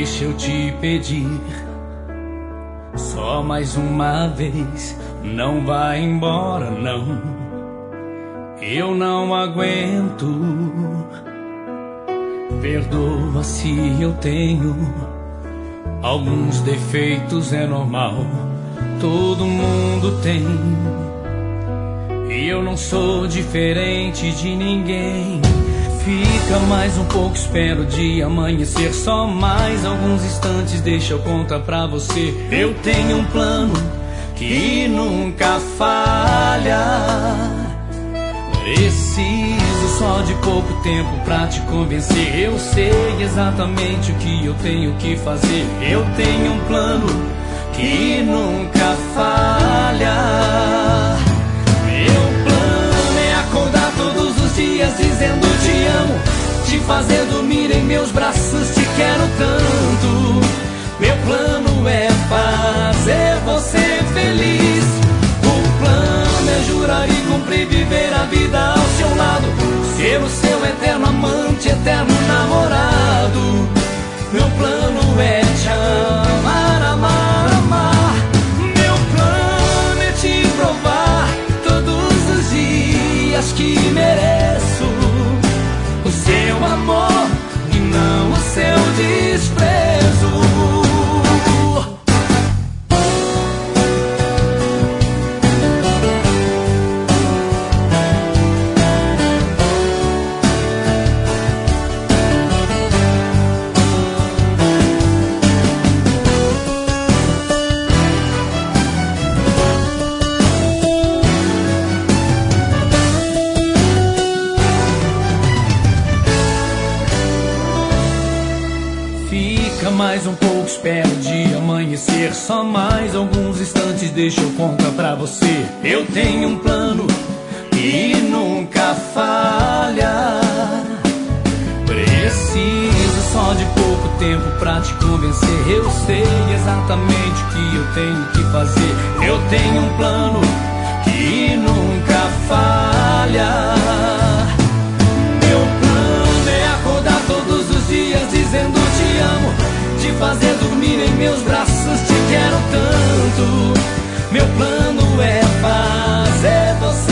deixa eu te pedir, só mais uma vez, não vai embora não, eu não aguento. Perdoa se eu tenho alguns defeitos, é normal, todo mundo tem, e eu não sou diferente de ninguém. Fica mais um pouco, espero o dia amanhecer, só mais alguns instantes, deixa eu contar pra você. Eu tenho um plano que nunca falha, preciso só de pouco tempo pra te convencer. Eu sei exatamente o que eu tenho que fazer. Eu tenho um plano que nunca falha. Meu plano é acordar todos os dias dizendo te amo, te fazer dormir em meus braços, te quero tanto. Meu plano é fazer você feliz. O plano é jurar e cumprir, viver a vida ao seu lado, ser o seu eterno amante, eterno namorado. Meu plano é te amar, amar, amar. Meu plano é te provar todos os dias que mereço o seu amor e não o seu desprezo. Mais um pouco, espero o dia amanhecer, só mais alguns instantes, deixa eu contar pra você. Eu tenho um plano que nunca falha, preciso só de pouco tempo pra te convencer. Eu sei exatamente o que eu tenho que fazer. Eu tenho um plano que nunca falha. Meu plano é acordar todos os dias dizendo te amo, te fazer dormir em meus braços, te quero tanto. Meu plano é fazer você